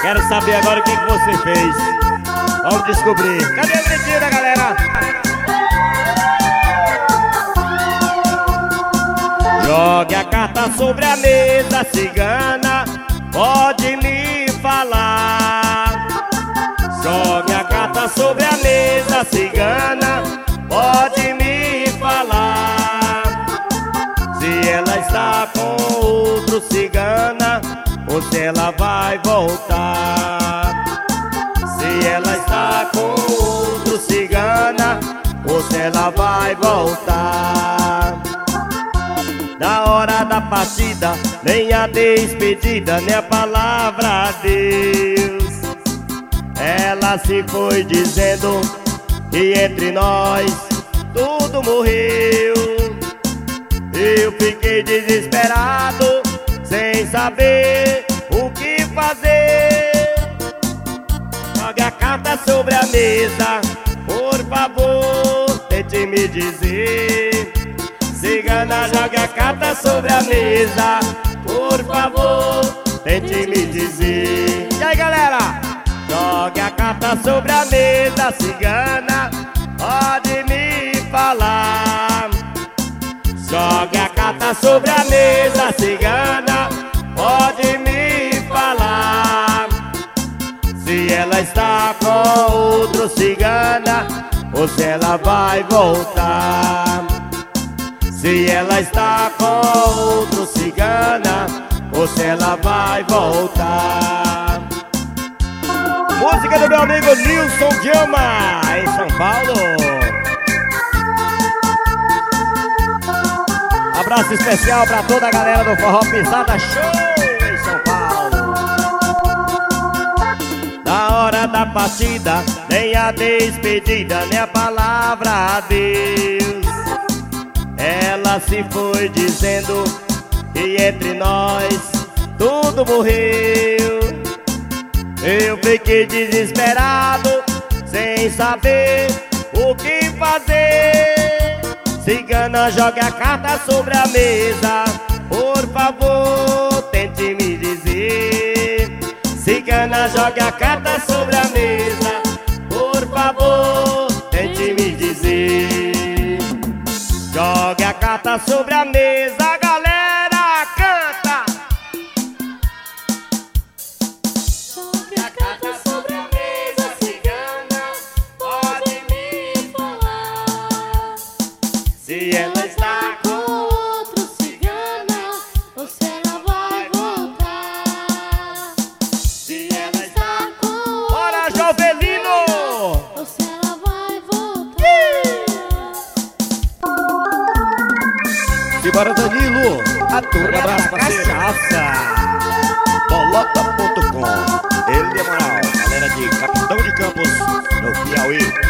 Quero saber agora o que você fez. Vamos descobrir. Cadê a gritinha da galera? Jogue a carta sobre a mesa, cigana, pode me falar. Jogue a carta sobre a mesa, cigana, pode me falar. Se ela está com outro, cigana, ou se ela vai voltar. Se ela está com outro, cigana, ou se ela vai voltar. Na hora da partida, nem a despedida, nem a palavra adeus. Ela se foi dizendo que entre nós tudo morreu. Eu fiquei desesperado, sem saber o que fazer. Jogue a carta sobre a mesa, por favor, tente me dizer. Cigana, jogue a carta sobre a mesa, por favor, tente me dizer. E aí, galera? Jogue a carta sobre a mesa, cigana, pode me falar. Jogue a carta sobre a mesa, cigana, pode me falar. Se ela está com outro, cigana, ou se ela vai voltar. Se ela está com outro, cigana, ou se ela vai voltar. Música do meu amigo Nilson Diama, em São Paulo. Abraço especial pra toda a galera do Forró Pisada Show em São Paulo. Na hora da partida, nem a despedida, nem a palavra adeus. Ela se foi dizendo que entre nós tudo morreu. Eu fiquei desesperado, sem saber o que fazer. Cigana, jogue a carta sobre a mesa, por favor, tente me dizer. Cigana, jogue a carta sobre a mesa, por favor, tente me dizer. Jogue a carta sobre a mesa, galera, canta! Jogue a carta sobre a mesa, cigana, pode me falar. Se ela está com outro, cigana, ou se ela vai voltar. Se ela Está com outro, Bora, Jovelino! ou se ela vai voltar. Simbora, Danilo! A turma da cachaça! Bolota.com. Ele é moral, galera de Capitão de Campos, no Piauí.